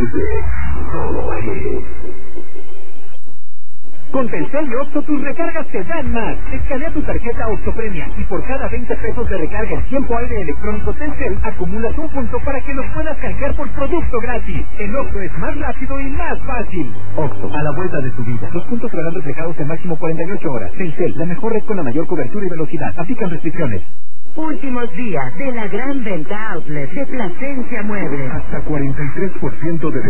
Solo es. Con Telcel y Oxxo tus recargas te dan más. Escanea tu tarjeta Oxxo Premia y por cada 20 pesos de recarga en tiempo aire electrónico Telcel acumulas un punto para que los puedas canjear por producto gratis. En Oxxo es más rápido y más fácil. Oxxo, a la vuelta de tu vida. Los puntos serán reflejados en máximo 48 horas. Telcel, la mejor red con la mayor cobertura y velocidad. Aplican restricciones. Últimos días de la gran venta outlet de Plasencia Muebles. Hasta 43% de